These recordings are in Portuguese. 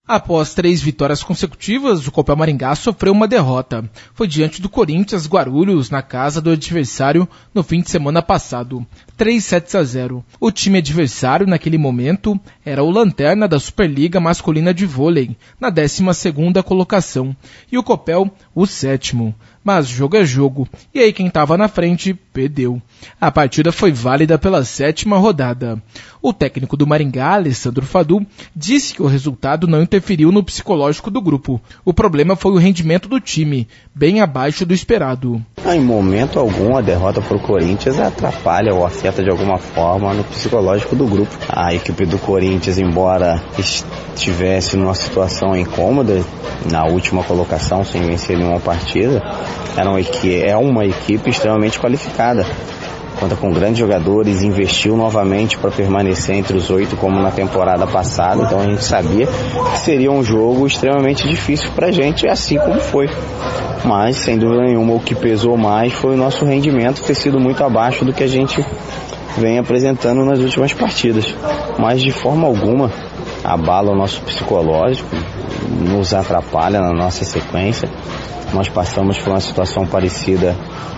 Após 3 vitórias consecutivas, o Copel Maringá sofreu uma derrota. Foi diante do Corinthians Guarulhos, na casa do adversário, no fim de semana passado. 3-0. O time adversário, naquele momento, era o lanterna da Superliga Masculina de Vôlei, na 12ª colocação, e o Copel, o 7º. Mas jogo é jogo, e aí quem estava na frente, perdeu. A partida foi válida pela 7ª rodada. O técnico do Maringá, Alessandro Fadu, disse que o resultado não interferiu no psicológico do grupo. O problema foi o rendimento do time, bem abaixo do esperado. Em momento algum, a derrota para o Corinthians atrapalha ou afeta de alguma forma no psicológico do grupo. A equipe do Corinthians, embora estivesse numa situação incômoda, na última colocação, sem vencer nenhuma partida, é uma equipe extremamente qualificada. Conta com grandes jogadores, investiu novamente para permanecer entre os 8 como na temporada passada, então a gente sabia que seria um jogo extremamente difícil para a gente, assim como foi. Mas, sem dúvida nenhuma, o que pesou mais foi o nosso rendimento ter sido muito abaixo do que a gente vem apresentando nas últimas partidas. Mas, de forma alguma, abala o nosso psicológico, nos atrapalha na nossa sequência. Nós passamos por uma situação parecida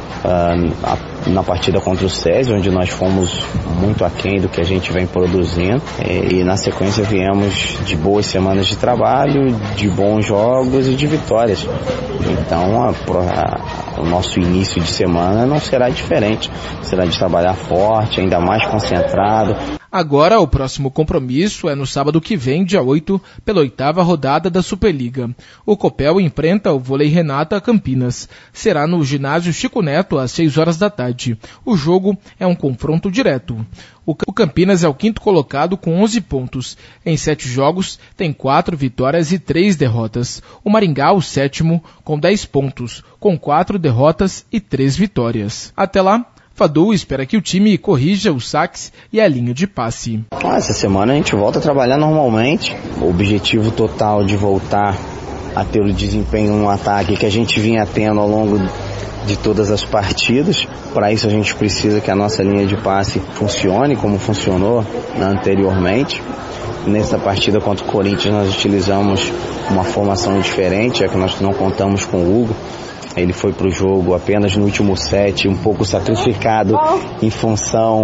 na partida contra o SESI, onde nós fomos muito aquém do que a gente vem produzindo, e na sequência viemos de boas semanas de trabalho, de bons jogos e de vitórias. Então o nosso início de semana não será diferente, será de trabalhar forte, ainda mais concentrado. Agora, o próximo compromisso é no sábado que vem, dia 8, pela 8ª rodada da Superliga. O Copel enfrenta o Vôlei Renata Campinas. Será no ginásio Chico Neto, às 6 horas da tarde. O jogo é um confronto direto. O Campinas é o 5º colocado com 11 pontos. Em 7 jogos, tem 4 vitórias e 3 derrotas. O Maringá, o 7º, com 10 pontos, com 4 derrotas e 3 vitórias. Até lá, Fadu espera que o time corrija os saques e a linha de passe. Essa semana a gente volta a trabalhar normalmente. O objetivo total de voltar a ter o desempenho no ataque que a gente vinha tendo ao longo de todas as partidas. Para isso a gente precisa que a nossa linha de passe funcione como funcionou anteriormente. Nessa partida contra o Corinthians nós utilizamos uma formação diferente, é que nós não contamos com o Hugo. Ele foi para o jogo apenas no último set, um pouco sacrificado em função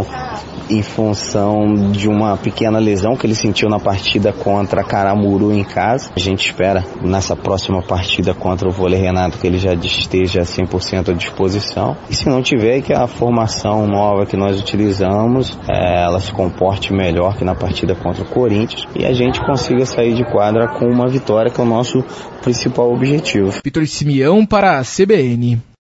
de uma pequena lesão que ele sentiu na partida contra Caramuru em casa. A gente espera nessa próxima partida contra o Vôlei Renato que ele já esteja 100% à disposição. E se não tiver, que a formação nova que nós utilizamos, ela se comporte melhor que na partida contra o Corinthians e a gente consiga sair de quadra com uma vitória, que é o nosso principal objetivo. Vitor Simeão para a CBN.